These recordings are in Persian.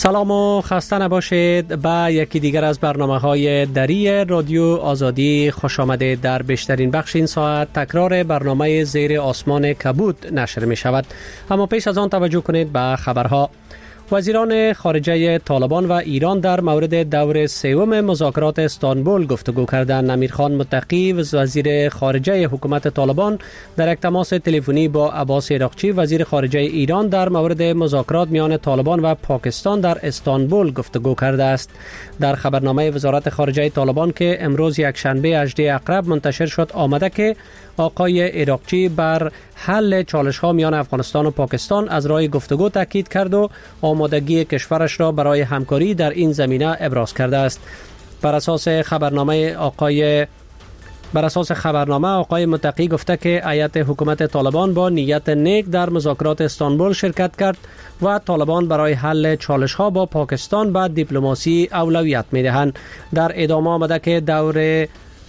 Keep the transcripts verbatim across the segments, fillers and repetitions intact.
سلام و خسته نباشید به یکی دیگر از برنامه‌های دری رادیو آزادی. خوش آمدید. در بیشترین بخش این ساعت تکرار برنامه زیر آسمان کبود نشر می شود. اما پیش از آن توجه کنید به خبرها. وزیران خارجه طالبان و ایران در مورد دور سوم مذاکرات استانبول گفتگو کردند. امیرخان متقی وزیر خارجه حکومت طالبان در یک تماس تلفنی با عباس عراقچی وزیر خارجه ایران در مورد مذاکرات میان طالبان و پاکستان در استانبول گفتگو کرده است. در خبرنامه وزارت خارجه طالبان که امروز یک شنبه هجدهم اقرب منتشر شد آمده که آقای عراقچی بر حل چالش‌ها میان افغانستان و پاکستان از راه گفتگو تاکید کرد و آمادگی کشورش را برای همکاری در این زمینه ابراز کرده است. بر اساس خبرنامه آقای بر اساس خبرنامه آقای متقی گفته که هیئت حکومت طالبان با نیت نیک در مذاکرات استانبول شرکت کرد و طالبان برای حل چالش‌ها با پاکستان به دیپلماسی اولویت می‌دهند. در ادامه آمده که دور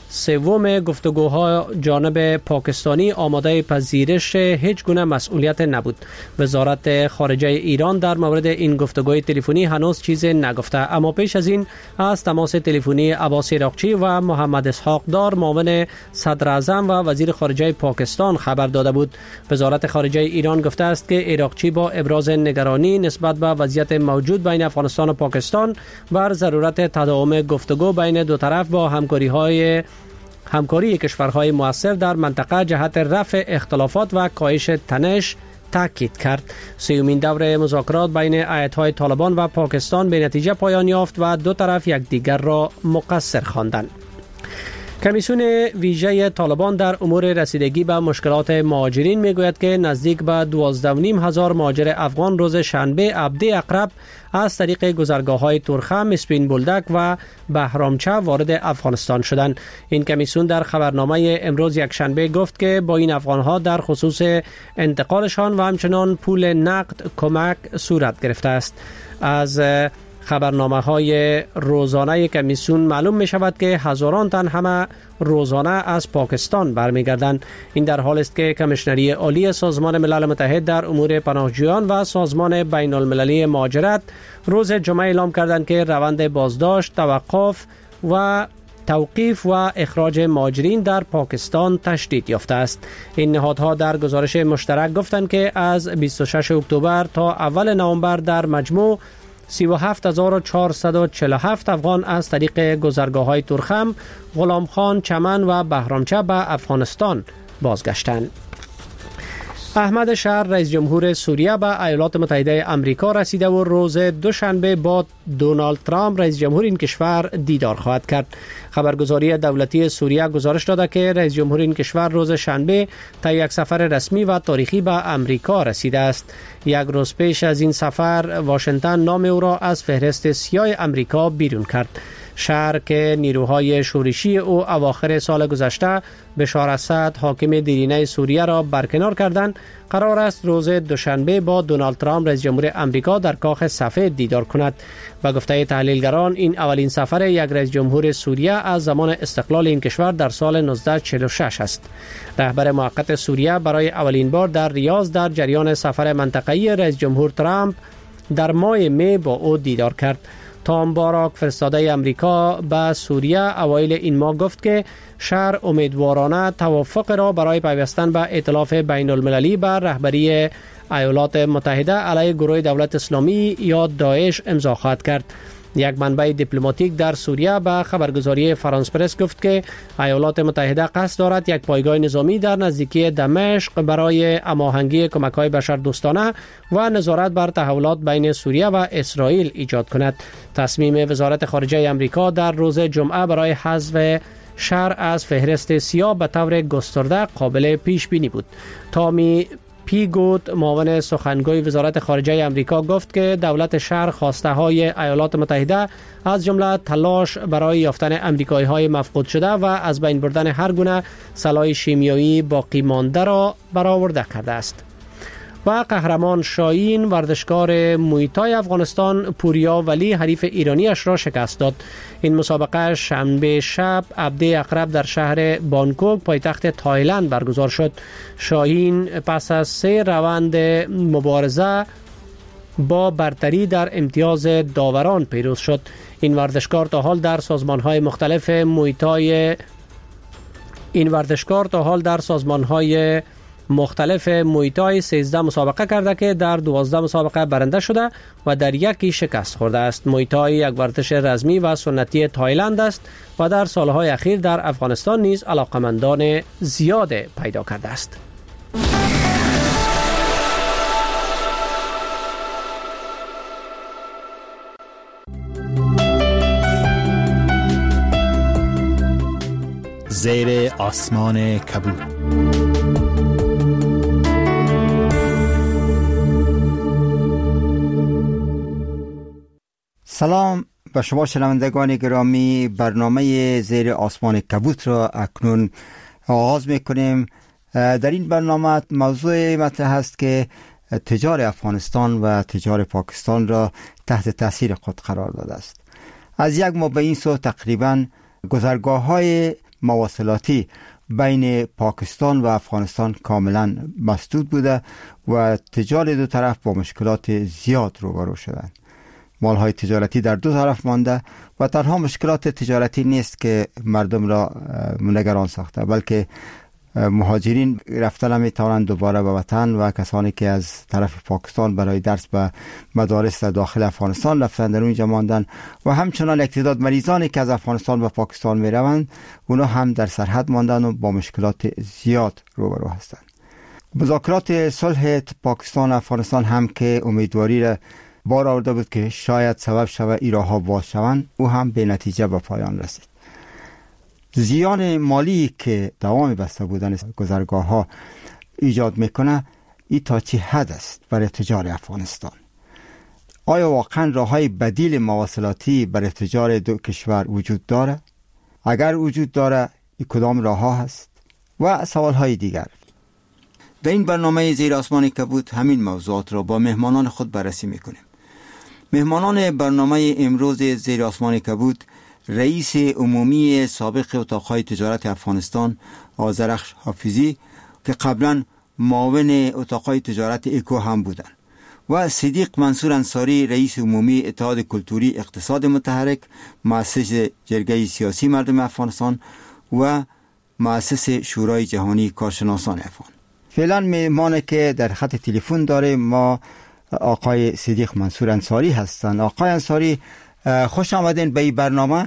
سوم گفتگوها جانب پاکستانی آماده پذیرش هیچ گونه مسئولیت نبود. وزارت خارجه ایران در مورد این گفتگوی تلفنی هنوز چیزی نگفته، اما پیش از این از تماس تلفنی عباس عراقچی و محمد اسحاق دار معاون صدر اعظم و وزیر خارجه پاکستان خبر داده بود. وزارت خارجه ایران گفته است که عراقچی با ابراز نگرانی نسبت به وضعیت موجود بین افغانستان و پاکستان بر ضرورت تداوم گفتگو بین دو طرف با همکاری‌های همکاری کشورهای مؤثر در منطقه جهت رفع اختلافات و کاهش تنش تاکید کرد. سومین دور مذاکرات بین هیئت‌های طالبان و پاکستان به نتیجه پایان یافت و دو طرف یکدیگر را مقصر خواندند. کمیسیون ویژه طالبان در امور رسیدگی به مشکلات مهاجرین میگوید که نزدیک به دوازده و نیم هزار مهاجر افغان روز شنبه هفده اقرب از طریق گذرگاه‌های تورخم، اسپین بولدک و بهرامچه وارد افغانستان شدند. این کمیسیون در خبرنامه امروز یک شنبه گفت که با این افغان‌ها در خصوص انتقالشان و همچنان پول نقد کمک صورت گرفته است. از خبرنامه های روزانه کمیسیون معلوم می شود که هزاران تن همه روزانه از پاکستان برمیگردند. این در حال است که کمیشنری عالی سازمان ملل متحد در امور پناهجویان و سازمان بین المللی مهاجرت روز جمعه اعلام کردند که روند بازداشت، توقف و توقیف و اخراج مهاجرین در پاکستان تشدید یافته است. این نهادها در گزارش مشترک گفتند که از بیست و ششم اکتبر تا اول نوامبر در مجموع سی و هفت هزار و چهارصد و چهل و هفت افغان از طریق گذرگاه‌های تورخم، غلامخان، چمن و بهرامچه به افغانستان بازگشتند. احمد شهر رئیس جمهور سوریه به ایالات متحده آمریکا رسیده و روز دوشنبه با دونالد ترامپ رئیس جمهور این کشور دیدار خواهد کرد. خبرگزاری دولتی سوریه گزارش داده که رئیس جمهور این کشور روز شنبه طی یک سفر رسمی و تاریخی به آمریکا رسیده است. یک روز پیش از این سفر واشنگتن نام او را از فهرست سیاه آمریکا بیرون کرد. شهر که نیروهای شورشی او اواخر سال گذشته بشار اسد حاکم دیرینه سوریه را برکنار کردند، قرار است روز دوشنبه با دونالد ترامپ رئیس جمهور آمریکا در کاخ سفید دیدار کند. به گفته تحلیلگران این اولین سفر یک رئیس جمهور سوریه از زمان استقلال این کشور در سال نوزده چهل و شش است. رهبر موقت سوریه برای اولین بار در ریاض در جریان سفر منطقه‌ای رئیس جمهور ترامپ در ماه می با او دیدار کرد. تام باراک فرستاده امریکا به سوریه اوایل این ماه گفت که شهر امیدوارانه توافق را برای پیوستن به ائتلاف بین المللی بر رهبری ایالات متحده علیه گروه دولت اسلامی یا داعش امضا خواهد کرد. یک منبع دیپلماتیک در سوریه به خبرگزاری فرانس پرس گفت که ایالات متحده قصد دارد یک پایگاه نظامی در نزدیکی دمشق برای هماهنگی کمک‌های بشردوستانه و نظارت بر تحولات بین سوریه و اسرائیل ایجاد کند. تصمیم وزارت خارجه آمریکا در روز جمعه برای حذف شهر از فهرست سیاه به طور گسترده قابل پیش بینی بود. تامی پیگوت معاون سخنگوی وزارت خارجه آمریکا گفت که دولت شهر خواسته های ایالات متحده از جمله تلاش برای یافتن امریکایی های مفقود شده و از بین بردن هر گونه سلاح شیمیایی باقی مانده را برآورده کرده است. و قهرمان شاهین ورزشکار مویتای افغانستان پوریا ولی حریف ایرانیش را شکست داد. این مسابقه شنبه شب هفده اقرب در شهر بانکوک پایتخت تایلند برگزار شد. شاهین پس از سه روند مبارزه با برتری در امتیاز داوران پیروز شد. این ورزشکار تا حال در سازمان‌های مختلف موی تای این ورزشکار تا حال در سازمان‌های مختلف موی تای سیزده مسابقه کرده که در دوازده مسابقه برنده شده و در یکی شکست خورده است. موی تای یک ورزش رسمی و سنتی تایلند است و در سالهای اخیر در افغانستان نیز علاقمندان زیاد پیدا کرده است. زیر آسمان کبود. سلام به شما شنوندگان گرامی. برنامه زیر آسمان کبوت را اکنون آغاز میکنیم. در این برنامه موضوع مطرح است که تجار افغانستان و تجار پاکستان را تحت تاثیر خود قرار داده است. از یک ماه به این سو تقریبا گذرگاه های مواصلاتی بین پاکستان و افغانستان کاملا مسدود بوده و تجار دو طرف با مشکلات زیاد روبرو شدند. مالهای تجارتی در دو طرف مانده و تنها مشکلات تجارتی نیست که مردم را نگران ساخته، بلکه مهاجرین رفتن هم میتوانند دوباره به وطن و کسانی که از طرف پاکستان برای درس به مدارس در داخل افغانستان رفتن در اونجا ماندن و همچنان یک تعداد مریضانی که از افغانستان به پاکستان میروند اونا هم در سرحد ماندن و با مشکلات زیاد روبرو هستند. مذاکرات صلح پاکستان و افغانستان هم که امیدواری را بار آورده بود که شاید سبب شود ایراها باز شوند، او هم به نتیجه به پایان رسید. زیان مالی که دوام بسته بودن گذرگاه ها ایجاد میکنه ای تا چه حد است برای تجار افغانستان؟ آیا واقعا راه های بدیل مواصلاتی برای تجار دو کشور وجود داره؟ اگر وجود داره ای کدام راه ها هست؟ و سوال های دیگر. در این برنامه زیر آسمان کبود همین موضوعات را با مهمانان خود بررسی میکنیم. مهمانان برنامه امروز زیر آسمان کبود رئیس عمومی سابق اتاقهای تجارت افغانستان آذرخش حافظی که قبلا معاون اتاقهای تجارت اکو هم بودند و صدیق منصور انصاری رئیس عمومی اتحاد کلتوری اقتصاد متحرک، مؤسس جرگه سیاسی مردم افغانستان و مؤسس شورای جهانی کارشناسان افغان. فعلا مهمانی که در خط تلفن داره ما آقای صدیق منصور انصاری هستند. آقای انصاری خوش آمدین به این برنامه.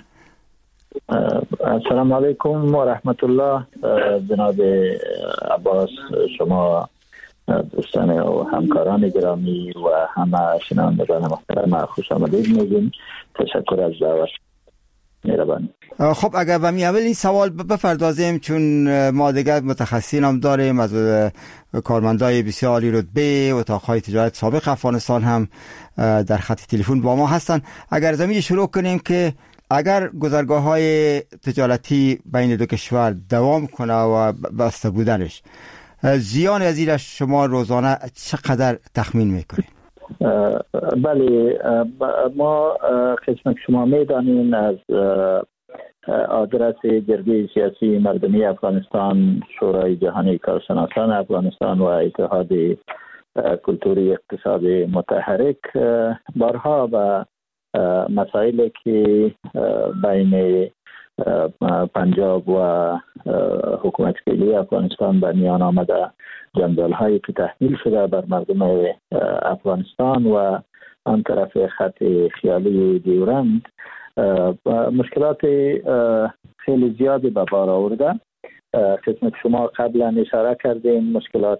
السلام علیکم و رحمت الله. جناب عباس، شما دوستان و همکاران گرامی و همه شنوندگان محترم خوش آمدید میگیم. تشکر از دعوت. مهربان. خب اگر به می اولی سوال بپردازیم، چون ما دیگر متخصصین هم داریم، از کارمندای بسیاری رتبه اتاقهای تجارت سابق افغانستان هم در خط تلفن با ما هستن. اگر زمین شروع کنیم که اگر گذرگاه های تجارتی بین دو کشور دوام کنه و بسته بودنش، زیان از این شما روزانه چقدر تخمین میکنید؟ بله، ما قسم که شما میدانین از آدرس جرگه سیاسی مردمی افغانستان، شورای جهانی کارشناسان افغانستان و اتحاد کلتوری اقتصاد متحرک بارها و مسائلی که بین پنجاب و حکومت فعلی افغانستان به میان آمده، جنجال هایی که تحمیل شده بر مردم افغانستان و آن طرف خط خیالی دیورند، مشکلات خیلی زیادی به بار آورده. قسمت شما قبلا اشاره کردین مشکلات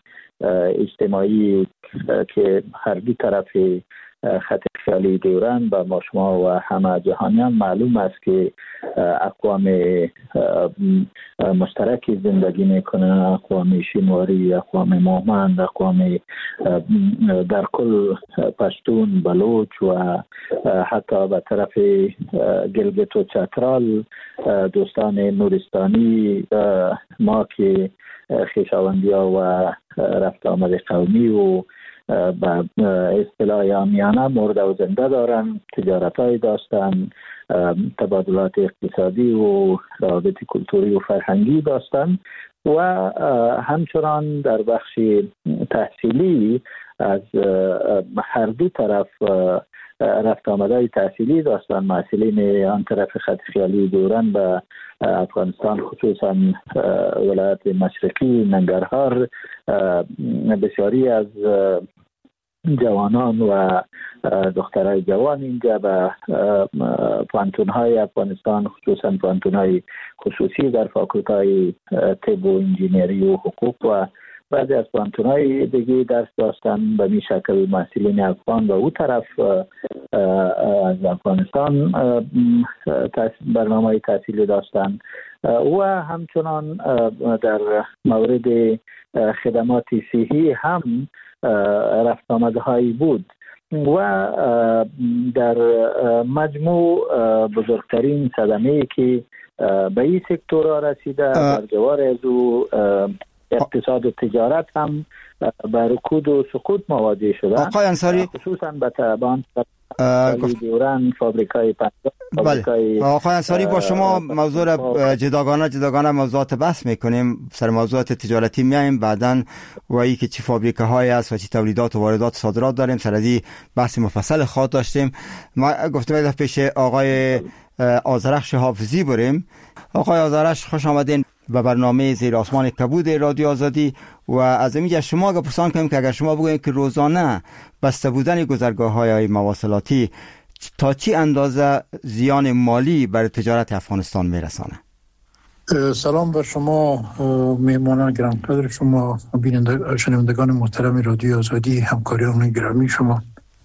اجتماعی که هر دو طرف خط خیالی دیورند و ما شما و همه جهانیان معلوم است که اقوام مشترکی زندگی میکنه، اقوام شینواری، اقوام مومند، اقوام در کل پشتون، بلوچ و حتی به طرف گلگت و چترال دوستان نورستانی ما که خویشاوندی ها و رفت آمد قومی و با اصطلاح آمیانه مرده و زنده دارن، تجارت های داشتن، تبادلات اقتصادی و روابط کلتوری و فرهنگی داشتن و همچنان در بخش تحصیلی از هر دو طرف رفت آمده تحصیلی داشتن. محصلین آن طرف خط خیالی دوران به افغانستان، خصوصا ولایت مشرقی ننگرهار، بسیاری از جوانان و دخترای جوان اینجا به پانتون‌های افغانستان، خصوصا پانتون‌های خصوصی در فاکولت‌های طب و انجینری و حقوق و بعضی از پانتون‌های دیگه درس داشتن. به می شکل محصلین افغان و او طرف از افغانستان برنامه تحصیلی داشتن و همچنان در مورد خدمات صحی هم رفت آمده هایی بود و در مجموع بزرگترین صدمه‌ای که به این سکتور ها رسیده در جوار از او اقتصاد و تجارت هم به رکود و سقوط مواجه شده. آقای انصاری، خصوصا به تبان دوران فابریکای بله. آقای انصاری، با شما موضوع را جداگانه جداگانه موضوعات بحث میکنیم، سر موضوعات تجارتی میایم بعداً و ای که چی فابریکه های است و چی تولیدات و واردات و صادرات داریم، سر از این بحث مفصل خواهد داشتیم. ما گفتم پیش آقای آذرخش حافظی بریم. آقای آذرخش، خوش آمدین به برنامه زیر آسمان کبود رادیو آزادی. و از اینجا شما اگه پرسان کنیم که اگر شما بگویید که روزانه بسته بودن گذرگاه‌های مواصلاتی تا چی اندازه زیان مالی بر تجارت افغانستان میرسانه؟ سلام بر شما میهمانان گرانقدر شما، بیننده شنوندگان محترم رادیو آزادی، همکاران گرامی شما.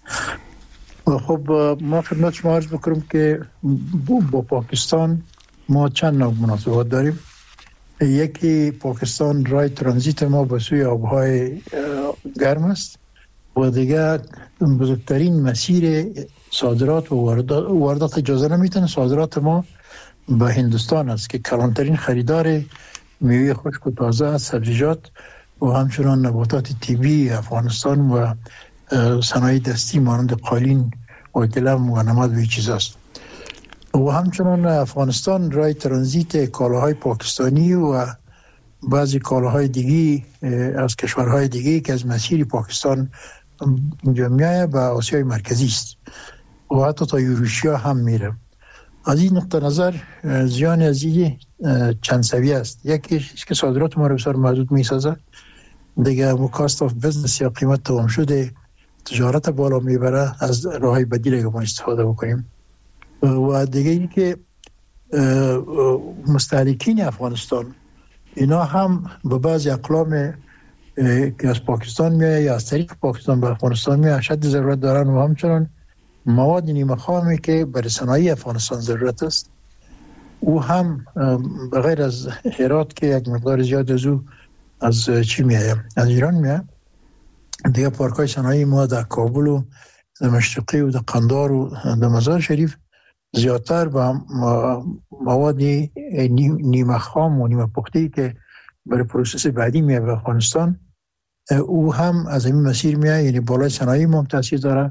خب ما خدمت شما عرض بکنم که با پاکستان ما چند نوع مناسبات داریم. یکی پاکستان رای ترانزیت ما به سوی آبهای گرم است و دیگه بزرگترین مسیر صادرات و واردات, واردات اجازه نمیتونه. صادرات ما به هندوستان است که کلانترین خریدار میوه خشک و تازه، سبزیجات و همچنان نباتات طبیعی افغانستان و صنایع دستی مانند قالین و گلم و نمد و چیز است. و همچنان افغانستان رای ترانزیت کالاهای پاکستانی و بعضی کالاهای دیگی از کشورهای دیگی که از مسیر پاکستان اینجا میایه به آسیای مرکزی است و حتی تا یوروشیا هم میره. از این نقطه نظر زیان از این چند سویه است. یکیش که صادرات ما رو بسیار محدود میسازه، دیگه کاست آف بزنس یا قیمت تمام شده تجارت بالا میبره، از راهی بدیل که ما استفاده بکنیم. و دیگه این که مستهلکین افغانستان اینا هم به بعضی اقلام که از پاکستان میایه یا از طریق پاکستان به افغانستان میایه شد ضرورت دارن و همچنان مواد نیمه خامی که برای صنایع افغانستان ضرورت است او هم بغیر از هرات که یک مقدار زیاد از او از چی میایه، از ایران میایه. دیگه پارکای صنایعی ما در کابل و در مشرقی و در قندار و در مزار شریف زیادتر با مواد نیمه خام و نیمه پخته که برای پروسس بعدی میاد به افغانستان او هم از این مسیر میاد، یعنی بالای صنایع ما تاثیر داره.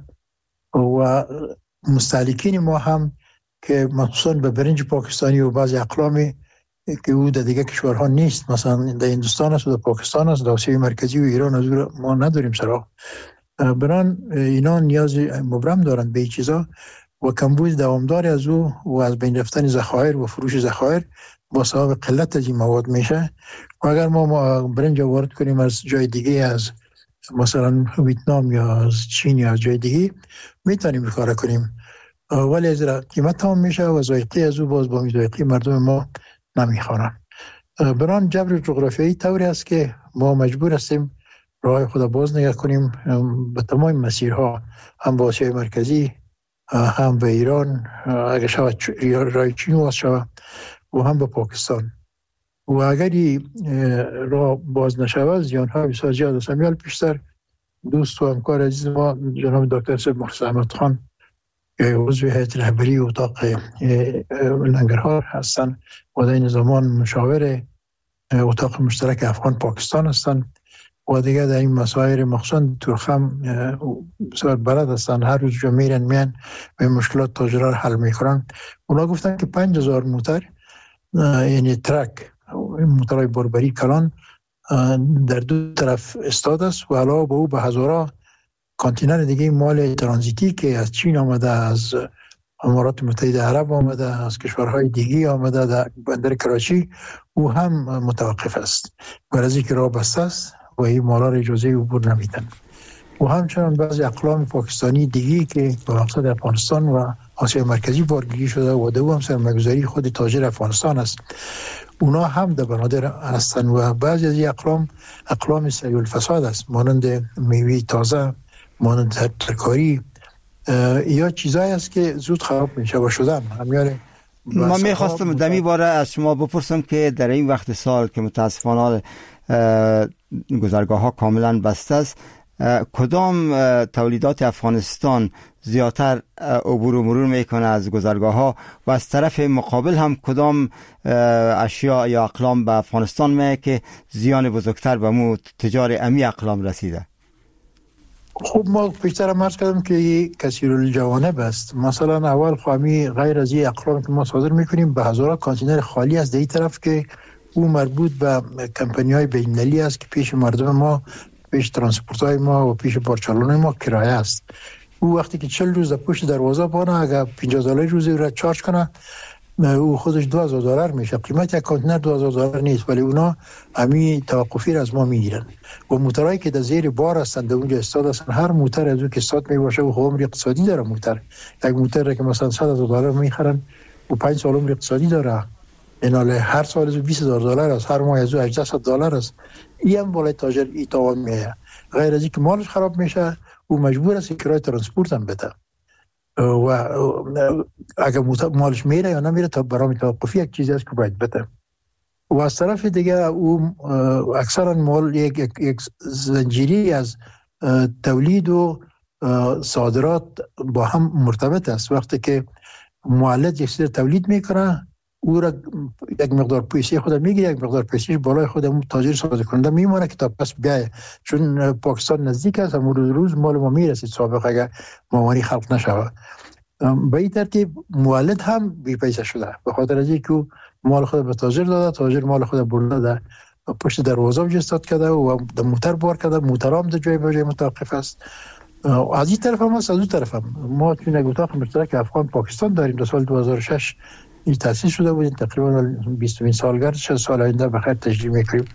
و مستهلکین ما هم که مخصوصا به برنج پاکستانی و بعضی اقلامی که او در دیگه کشورها نیست، مثلا در هندوستان است و در پاکستان است، در آسیای مرکزی و ایران از ما نداریم سراغ. بران اینا نیاز مبرم دارند به این چیزا و کمبود دوامدار از او و از بین رفتن ذخایر و فروش ذخایر با سبب قلت از این مواد میشه. و اگر ما برنج وارد کنیم از جای دیگه، از مثلا ویتنام یا از چین یا از جای دیگه، میتونیم بکار کنیم ولی از قیمت هم میشه و ذائقه از او باز با ذائقه مردم ما نمیخورن. بران جبر جغرافیایی طوری است که ما مجبور هستیم راه خود باز نگاه کنیم به تمام مسیرها، هم با آسیای مرکزی، هم به ایران اگر شود رای چین باز شود و هم به پاکستان. و اگر راه باز نشود زیان‌ها بسیار زیاد است. میال پیشتر دوست و همکار عزیز ما جناب دکتر صاحب محسن احمد خان که عضو هیئت رهبری اتاق ننگرهار هستند و در این زمان مشاور اتاق مشترک افغان پاکستان هستند و دیگه در این مسائل مخصوصا تورخم بسیار بلد هستند، هر روز جو میرن میان و مشکلات تاجرها رو حل میکنن. اونا گفتن که پنج هزار موتر یعنی ترک موترهای بربری کلان در دو طرف استاد است و علاوه به او به هزارها کانتینر دیگه مال ترانزیتی که از چین آمده، از امارات متحده عرب آمده، از کشورهای دیگه آمده در بندر کراچی، او هم متوقف است. برای که راه بسته است و این مالا را اجازه عبور نمیدن. و همچنان بعضی اقلام پاکستانی دیگه که به مقصد افغانستان و آسیا مرکزی بارگیری شده و دو هم سرمایه‌گذاری خود تاجر افغانستان است، اونا هم در بنادر هستند و بعضی از این اقلام اقلام سریع الفساد است، مانند میوه تازه، مانند ترکاری یا چیزایی است که زود خراب میشه و شدن همیاره. ما میخواستم دمی باره از شما بپرسم که در این وقت سال که متاسفانه گذرگاه ها کاملا بسته است، کدام تولیدات افغانستان زیادتر عبور و مرور میکنه از گذرگاه ها و از طرف مقابل هم کدام اشیاء یا اقلام به افغانستان میه که زیان بزرگتر به مو تجار امی اقلام رسیده؟ خب ما پیشتر هم عرض کردم که کثیر الجوانب است. مثلا اول خوامی غیر از این اقلام که ما صادر میکنیم به هزاران کانتینر خالی است در این طرف که او مربوط به کمپانی های بین‌المللی است که پیش مردم ما، پیش ترانسپورت های ما و پیش بارچالان ما کرایه است. او وقتی که چهل روز در پشت دروازه بانه، اگر پنجاه دلار روزی را چارج کنه، او خودش دو هزار دلار میشه. قیمت یک کانتینر دو هزار دلار نیست، ولی اونا همین توقفی را از ما میگیرن. و موترهایی که در زیر بار هستند در اونجا استاد هستند، هر موتر از اون که استاد میباشه و عمر اقتصادی داره. موتر یک موتر را که مثلا صد هزار دلار میخرن و پنج سال عمر اقتصادی داره، ایناله هر سال از بیست هزار دلار است، هر ماه از هجده دلار است. این هم بالای تاجر ای تاوان میه. غیر از اینکه مالش خراب میشه، او مجبور است کرایه ترانسپورت هم بده و اگر مالش میره یا نمیره تا برای توقفی یک چیزی است که باید بده. و از طرف دیگه او اکثرا مال یک, یک, یک زنجیری از تولید و صادرات با هم مرتبط است. وقتی که مولد یک چیز تولید میکنه، او را یک مقدار پیسه خود میگیره، یک مقدار پیسه بالای خودمون تاجر صادر کننده میمونه که تا پس بیایه. چون پاکستان نزدیک است، هم روز روز مال ما میرسید سابق اگر مامانی خلق نشود. به این ترتیب مولد هم بی پیسه شده، به خاطر از اینکه مال خود به تاجر داده، تاجر مال خود برده ده پشت دروازه وجود استاد کرده و در موتر بار کرده، موتر هم در جای به جای متوقف است. از این طرف هم است، از اون طرف هم ما چون یک اتاق مشترک افغان پاکستان داریم. در سال دو هزار و شش این تأسیس شده بود، تقریبا بیستمین سالگرد شد. سال آینده بخیر تجربه میکنیم.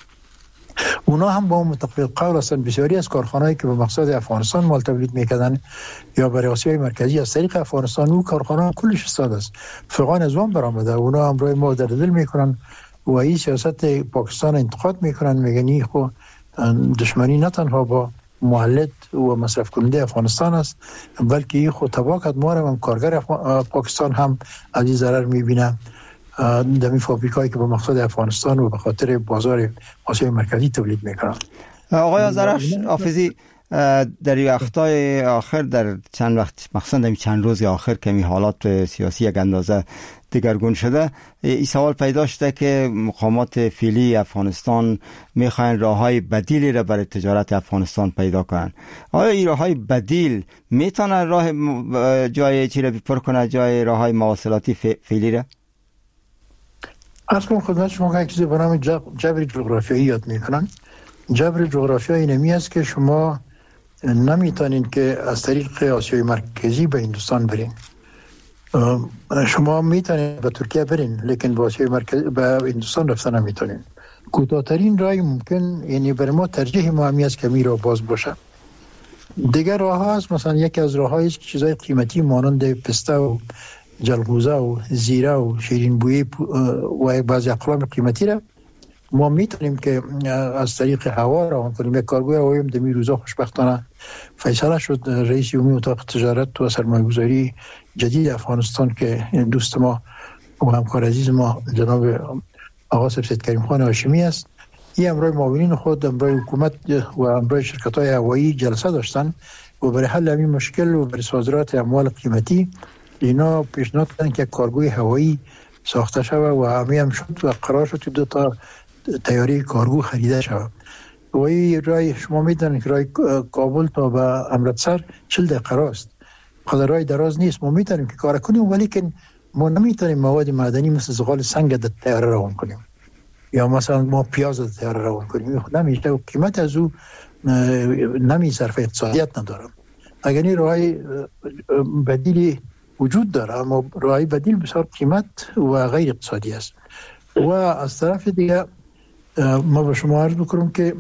اونا هم با متفق قول هستند. بسیاری از کارخانه‌ای که به مقصد افغانستان مال تولید میکردن یا برای آسیای مرکزی از طریق افغانستان، او کارخانه کلش استاد است، فقان از وام برآمده. اونا هم روی ما در دل میکنن و این سیاست پاکستان انتقاد میکنن، میگن این خو دشمنی نه تنها با مولد و مصرف کننده افغانستان است، بلکه این خود تباکت ما هم کارگر پاکستان هم از این ضرر میبینه در این فابریکایی که به مقصد افغانستان و به خاطر بازار آسیای مرکزی تولید میکنن. آقای آذرخش حافظی، در این وقتای آخر، در چند وقت مخصوصا در چند روز آخر که می حالات سیاسی یک اندازه دگرگون شده، این سوال پیدا شده که مقامات فعلی افغانستان میخواین راههای بدیلی را برای تجارت افغانستان پیدا کنن. آیا این راههای بدیل میتونه راه جای چی را پر کنه، جای راههای مواصلاتی فعلی را؟ اصلا خدمت شما یک چیزی به نام جبر جغرافیایی یاد میکنن. جبر جغرافیایی نمی است که شما نمیتونین که از طریق آسیای مرکزی به هندوستان برین. شما میتونین به ترکیه برین، لیکن به آسیای مرکزی به هندوستان رفتن نمیتونین. کوتاه‌ترین راه ممکن، یعنی برای ما ترجیح ما همی است که می را باز باشه. دیگر راه ها هست، مثلا یکی از راه هاییست که چیزای قیمتی مانند پسته و جلغوزه و زیره و شیرین بویی و بعضی اقلام قیمتی را ما میتونیم که از طریق هوا روان کنیم. یک کارگوی هوایی در این روزا خوشبختانه فیصله شد. رئیس عمومی اتاق تجارت و سرمایه‌گذاری جدید افغانستان که دوست ما و همکار عزیز ما جناب آقا سید کریم خان هاشمی است، این امروز معاونین خود، امروز حکومت و امروز شرکت‌های هوایی جلسه داشتن و برای حل همین مشکل و برای صادرات اموال قیمتی اینا پیشنهاد کردن که کارگوی هوایی ساخته شود و همین هم شد و قرار شد دو تا تیاری کارگو خریده شود. و این رای شما میدونید که رای کابل تا به امرتسر چهل دقیقه است. خود رای دراز نیست. ما میتونیم که کار کنیم، ولی که ما نمیتونیم مواد معدنی مثل زغال سنگ در تیاره روان کنیم یا مثلا ما پیاز در تیاره روان کنیم. خود نمیشه و قیمت از او نمی صرف اقتصادیت ندارم. اگر این راه بدیلی وجود داره، اما راه بدیل بسیار قیمت و غیر اقتصادی است. و از طرف دیگه ما به شما عرض بکنم که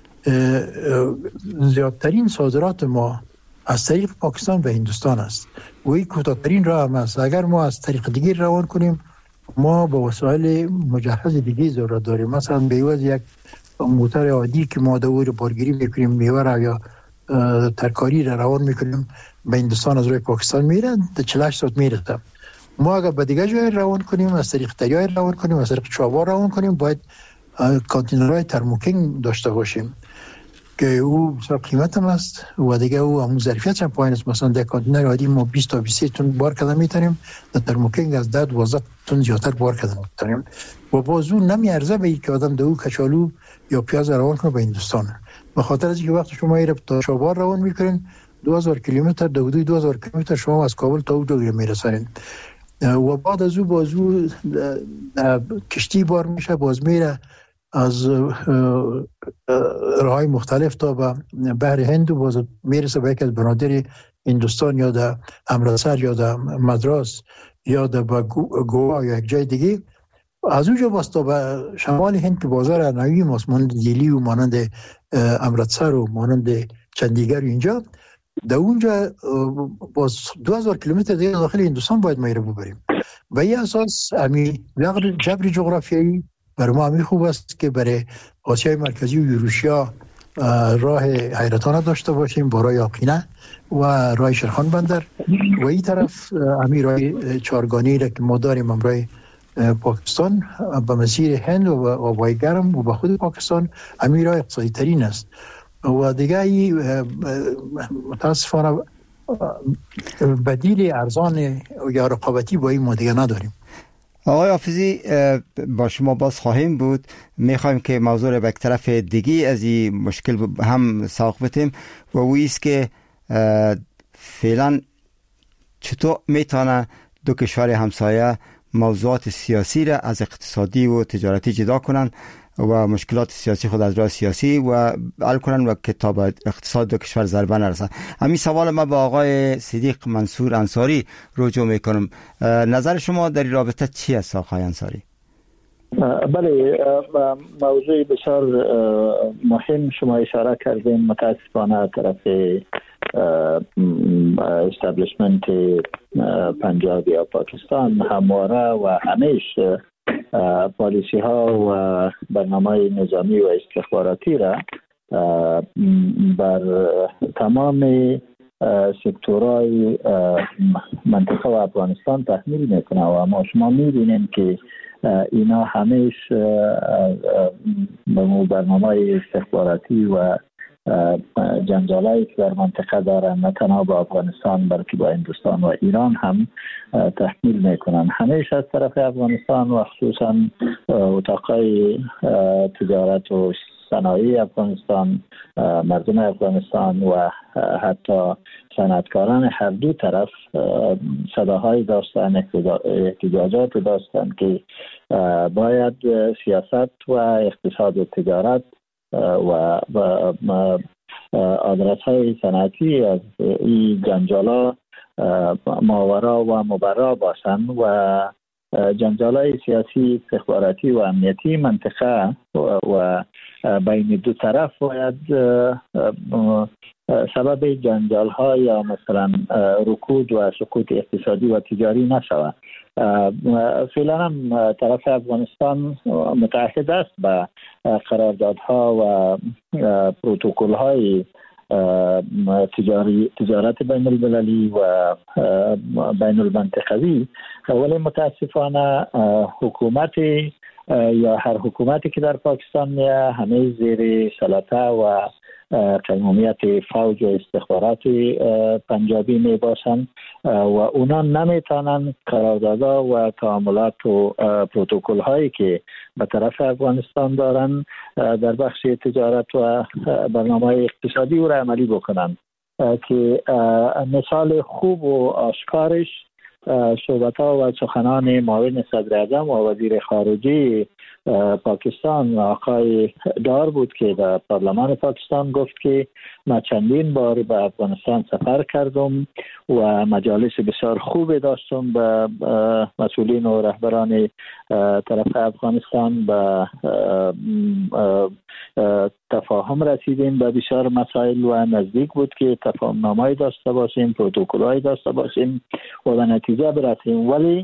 زیادترین صادرات ما از طریق پاکستان به هندوستان است و این کوتاه‌ترین راه هم است. اگر ما از طریق دیگه روان کنیم، ما با وسایل مجهز دیگه ضرورت داریم. مثلا به عوض یک موتر عادی که ما دور بارگیری میکنیم میوه را یا ترکاری را روان میکنیم به هندوستان، از روی پاکستان میره تا چهل و هشت ساعت میرسه. ما اگر به دیگه جای روان کنیم، از طریق دریای روان کنیم، از طریق چابهار روان کنیم، باید کانتینرهای ترموکینگ داشته باشیم که او بسیار قیمت هم است و دیگه او همون ظرفیت هم پایین است. مثلا در کانتینر عادی ما بیست تا بیست و سه تن بار کردن میتونیم، در ترموکینگ از ده تا دوازده تن زیادتر بار کردن میتونیم و باز اون نمیارزه به یک آدم دو کچالو یا پیاز روان کنه به هندوستان. به خاطر از اینکه وقتی شما ایره تا چابهار روان میکنین دو هزار کیلومتر، دو دو هزار کیلومتر شما از کابل تا اونجا میرسونین و بعد از او باز او کشتی بار میشه، باز میره از راههای مختلف تا به بحر هند و باز میرسه به یک از بنادر هندوستان یا در امرتسر یا در مدراس یا در گوا یا یک جای دیگه. از اونجا باز تا به شمال هند که بازار انواعی ماست، مانند دیلی و مانند امرتسر و مانند چندیگرد و اینجا، در اونجا باز دو هزار کیلومتر دیگه داخل هندوستان باید ما رو ببریم. و این اساس امی جبر جغرافیایی برای ما همی خوب است که برای آسیای مرکزی و یوروشیا راه حیرتانه داشته باشیم با راه آقینه و راه شرخان بندر و این طرف همی راه چارگانی را که ما داریم امرای پاکستان به مسیر هند و آبای گرم و به خود پاکستان همی راه اقتصادی ترین است و دیگه ای متاسفانه بدیل ارزان یا رقابتی با این ما دیگه نداریم. آقای حافظی، با شما باز خواهیم بود. میخوایم که موضوع را به طرف دیگی از این مشکل هم ساق بتیم و ویست که فعلا چطور میتونه دو کشور همسایه موضوعات سیاسی را از اقتصادی و تجارتی جدا کنن و مشکلات سیاسی خود از راه سیاسی و حل کنن و که تا به اقتصاد دو کشور ضربه نرسن. همین سوال ما با آقای صدیق منصور انصاری رجوع میکنم. نظر شما در این رابطه چی است آقای انصاری؟ بله، موضوع بسیار مهم شما اشاره کردین. متاسفانه طرف استابلیشمنت پنجاب یا پاکستان همواره و همیشه پالیسی ها و برنامه نظامی و استخباراتی را بر تمام سکتورهای منطقه و افغانستان تحمیل میکنه و ما شما میبینیم که اینا همیشه برنامه استخباراتی و جنجالایی که در منطقه دارن نه تنها با افغانستان بلکه با هندوستان و ایران هم تحمیل میکنن. همیشه از طرف افغانستان و خصوصا اتاقای تجارت و صنایع افغانستان، مردم افغانستان و حتی صنعتکاران هر دو طرف صداهای داشتن، احتجاجات داشتن که باید سیاست و اقتصاد و تجارت و آدرس های صنعتی از این جنجالا ماورا و مبرا باشند و جنجالای سیاسی، استخباراتی و امنیتی منطقه و بین دو طرف باید سبب جنجال ها یا مثلا رکود و سقوط اقتصادی و تجاری نشود. فعلا هم طرف افغانستان متعهد است به قراردادها و پروتکل های تجاری تجارت بین المللی و بین المنطقوی، ولی متاسفانه حکومت یا هر حکومتی که در پاکستان میه همه زیر سلطه و قیمومیت فوج و استخبارات پنجابی می باشند و اونا نمیتونن قراردادها و تعاملات و پروتکل هایی که به طرف افغانستان دارن در بخش تجارت و برنامه اقتصادی او را عملی بکنن. که مثال خوب و آشکارش صحبت‌ها و سخنان معاون صدر اعظم و وزیر خارجه پاکستان آقای دار بود که در پارلمان پاکستان گفت که من چندین بار به افغانستان سفر کردم و مجالس بسیار خوب داشتم به مسئولین و رهبران طرف افغانستان، به تفاهم رسیدیم به بسیار مسائل و نزدیک بود که تفاهم نامه‌ای داشته باشیم، پروتکل‌هایی داشته باشیم و به نتیجه برسیم. ولی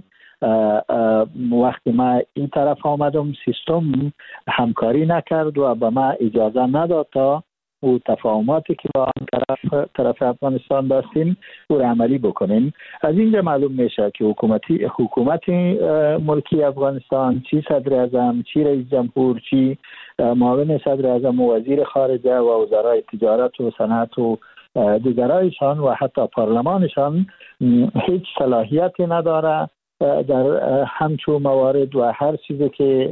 وقتی ما این طرف آمدم سیستم همکاری نکرد و به ما اجازه نداد تا او تفاهماتی که با آن طرف طرف افغانستان داشتیم او را عملی بکنیم. از اینجا معلوم میشه که حکومتی حکومت ملکی افغانستان، چی صدر اعظم، چی رئیس جمهور، چی معاون صدر اعظم و وزیر خارجه و وزرای تجارت و صنعت و دیگرایشان و حتی پارلمانشان هیچ صلاحیتی نداره در همچون موارد و هر چیزی که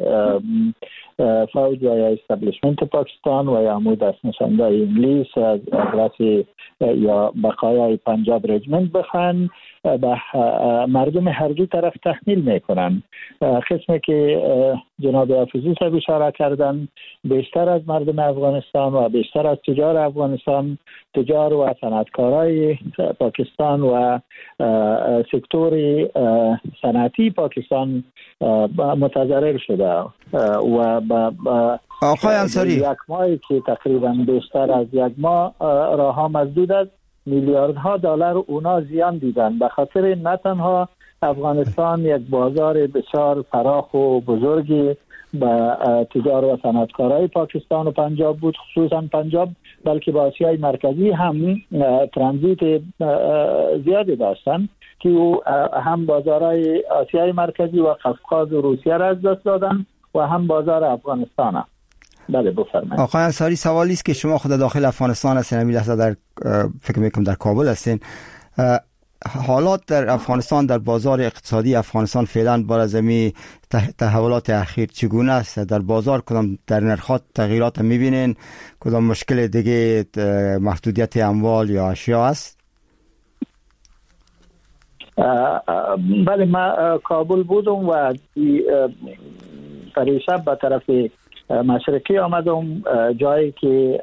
فوج یا استابلیشمنت پاکستان و یا مو دست نشانده انگلیس از رأس یا بقایای پنجاب رجمنت بخوان به مردم هر دو طرف تحمیل میکنن. قسمی که جناب حافظی صاحب اشاره کردن، بیشتر از مردم افغانستان و بیشتر از تجار افغانستان، تجار و صنعتکارای پاکستان و سکتور صنعتی پاکستان متضرر شده و با آقای انصاری یک ماهی که تقریبا بیشتر از یک ماه راه مسدود است، میلیاردها دلار اونا زیان دیدن. به خاطر نه تنها افغانستان یک بازار بسیار فراخ و بزرگی به تجار و صنعتکارای پاکستان و پنجاب بود، خصوصا پنجاب، بلکه با آسیای مرکزی هم ترانزیت زیادی داشتن که هم بازارهای آسیای مرکزی و قفقاز و روسیه را از دست دادن و هم بازار افغانستان هم. بله بفرمایید. آقای انصاری، سوالی است که شما خود داخل افغانستان هستین، همین لحظه در فکر میکنم در کابل هستین. حالات در افغانستان، در بازار اقتصادی افغانستان فعلا بر از می تحولات اخیر چگونه است؟ در بازار کدام در نرخات تغییرات میبینین؟ کدام مشکل دیگه محدودیت اموال یا اشیا است؟ بله، ما کابل بودم و پریشب به طرف مشرقی آمدم، جایی که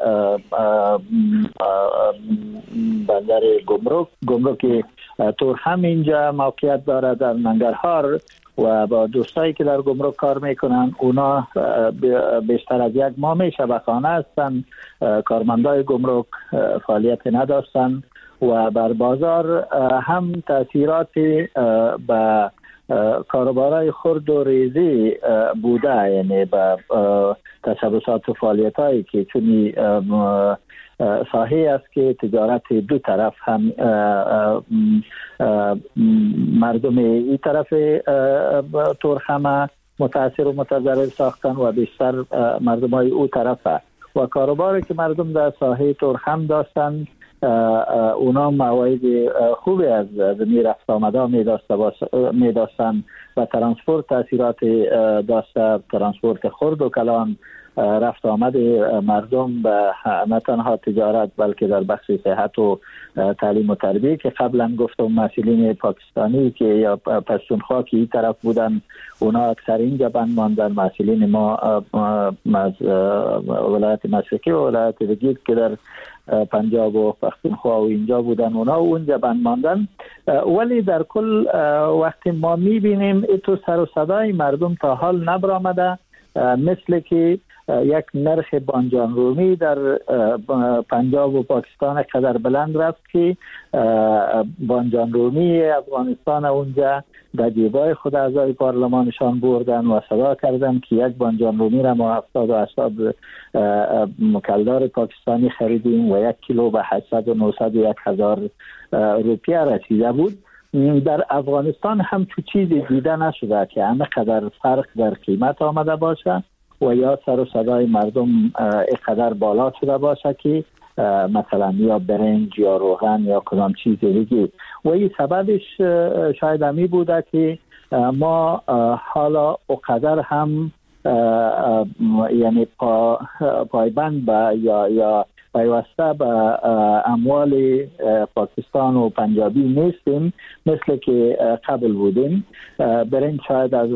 بندر گمرک گمرک تورخم اینجا موقعیت داره در ننگرهار و با دوستایی که در گمرک کار میکنن اونا بیشتر از یک ماه می شبخانه هستن، کارمندای گمرک فعالیت نداشتن و بر بازار هم تاثیرات به کاروبارای خرد و ریزی بوده، یعنی به تشبسات و فعالیت هایی که چونی ساحه است که تجارت دو طرف هم مردم این طرف تورخم متاثر و متضرر ساختن و بیشتر مردم های او طرف و کاروباری که مردم در ساحه تورخم داشتن اونا موارد خوبی از زمین رفت آمده می داشتن و ترانسپورت تاثیرات داشته. ترانسپورت خرد و کلان، رفت آمد مردم به نه تنها تجارت بلکه در بخش صحت و تعلیم و تربیه که قبلا گفتم مسئولین پاکستانی که یا پشتونخوا که این طرف بودن اونا اکثر اینجا بند ماندن. مسئولین ما از ولایت مشرقی و ولایت دیگر که در پنجاب و پختونخوا و اینجا بودن اونا اونجا بند ماندن. ولی در کل وقتی ما میبینیم ایتو سر و صدای مردم تا حال نبرآمده، مثل که یک نرخ بانجان رومی در پنجاب و پاکستان قدر بلند رفت که بانجان رومی افغانستان اونجا در جیبای خود اعضای پارلمانشان بردن و صدا کردن که یک بانجان رومی را ما هفتاد و هشتاد مکلدار پاکستانی خریدیم و یک کیلو به هشتصد و نهصد و یک هزار روپیه رسیده بود. در افغانستان هم چو چیزی دیده نشده که همه قدر فرق در قیمت آمده باشه و یا سر و صدای مردم اینقدر بالا شده باشه که مثلا یا برنج یا روغن یا کدام چیز دیگه. و این سببش شاید همی بوده که ما حالا اقدر هم یعنی پا پایبند با یا یا پیوسته به اموال پاکستان و پنجابی نیستیم مثل که قبل بودیم. برین شاید از